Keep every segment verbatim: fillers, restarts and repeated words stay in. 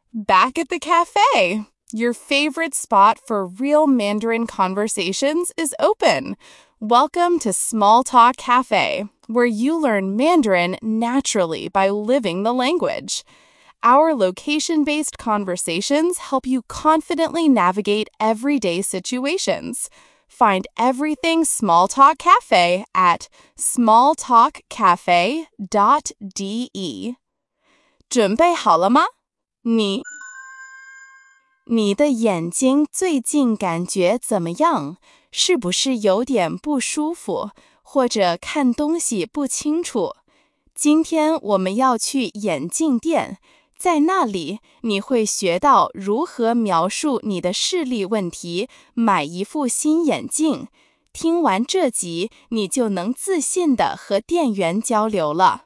Back at the cafe. Your favorite spot for real Mandarin conversations is open. Welcome to Small Talk Cafe, where you learn Mandarin naturally by living the language. Our location-based conversations help you confidently navigate everyday situations. Find everything Small Talk Cafe at small talk cafe dot d e. 准备好了吗？你你的眼睛最近感觉怎么样？是不是有点不舒服，或者看东西不清楚？今天我们要去眼镜店，在那里你会学到如何描述你的视力问题，买一副新眼镜。听完这集，你就能自信地和店员交流了。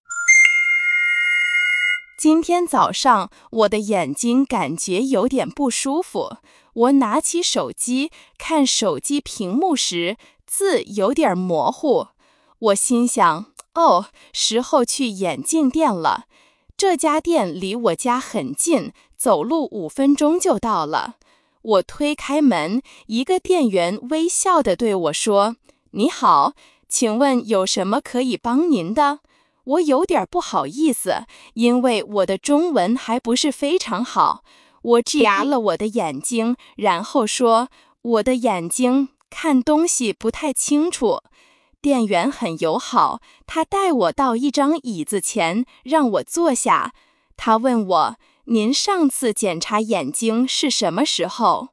今天早上，我的眼睛感觉有点不舒服。我拿起手机，看手机屏幕时，字有点模糊。我心想，哦，时候去眼镜店了。这家店离我家很近，走路五分钟就到了。我推开门，一个店员微笑地对我说：“你好，请问有什么可以帮您的？”我有点不好意思，因为我的中文还不是非常好。我眨了我的眼睛，然后说：“我的眼睛看东西不太清楚。”店员很友好，他带我到一张椅子前，让我坐下。他问我：“您上次检查眼睛是什么时候？”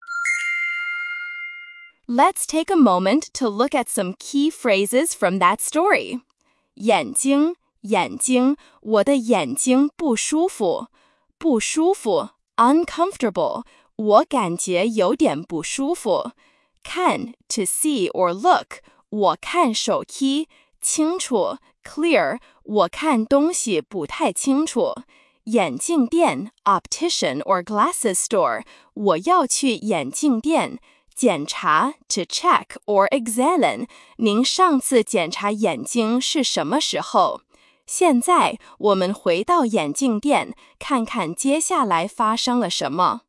Let's take a moment to look at some key phrases from that story. 眼睛，眼睛，我的眼睛不舒服，不舒服 uncomfortable， 我感觉有点不舒服。看 to see or look， 我看手机，清楚 clear， 我看东西不太清楚。眼镜店 optician or glasses store， 我要去眼镜店。检查 to check or examine， 您上次检查眼睛是什么时候？现在我们回到眼镜店，看看接下来发生了什么。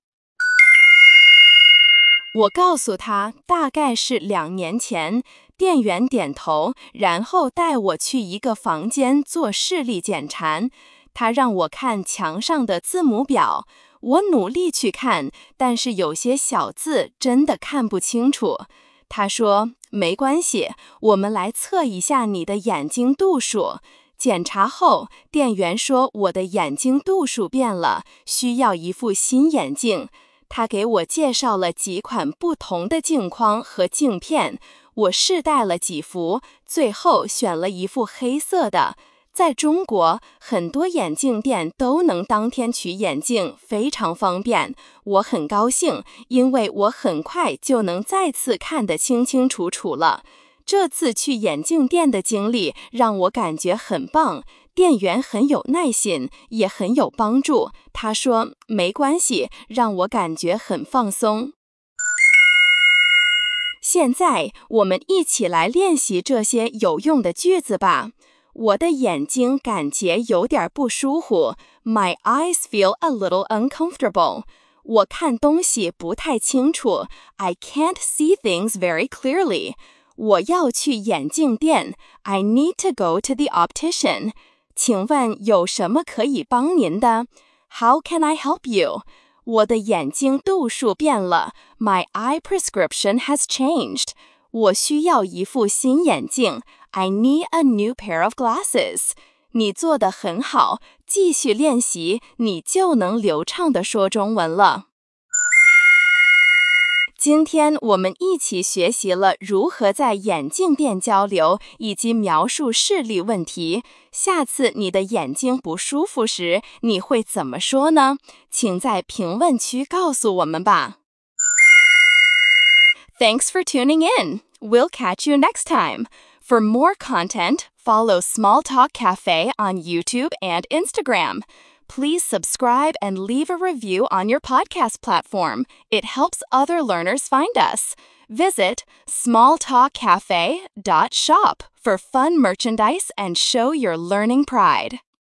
我告诉他大概是两年前，店员点头，然后带我去一个房间做视力检查。他让我看墙上的字母表。我努力去看，但是有些小字真的看不清楚。他说，没关系，我们来测一下你的眼睛度数。检查后，店员说我的眼睛度数变了，需要一副新眼镜。他给我介绍了几款不同的镜框和镜片，我试戴了几副，最后选了一副黑色的。在中国，很多眼镜店都能当天取眼镜，非常方便。我很高兴，因为我很快就能再次看得清清楚楚了。这次去眼镜店的经历让我感觉很棒，店员很有耐心，也很有帮助。他说，没关系，让我感觉很放松。现在，我们一起来练习这些有用的句子吧。我的眼睛感觉有点不舒服 ，My eyes feel a little uncomfortable. 我看东西不太清楚 ，I can't see things very clearly. 我要去眼镜店 ，I need to go to the optician. 请问有什么可以帮您的 ？How can I help you? 我的眼睛度数变了 ，My eye prescription has changed. 我需要一副新眼镜。I need a new pair of glasses. 你做得很好，继续练习，你就能流畅地说中文了。今天我们一起学习了如何在眼镜店交流，以及描述视力问题。下次你的眼睛不舒服时，你会怎么说呢？请在评论区告诉我们吧。Thanks for tuning in. We'll catch you next time. For more content, follow Small Talk Cafe on YouTube and Instagram. Please subscribe and leave a review on your podcast platform. It helps other learners find us. Visit small talk cafe dot shop for fun merchandise and show your learning pride.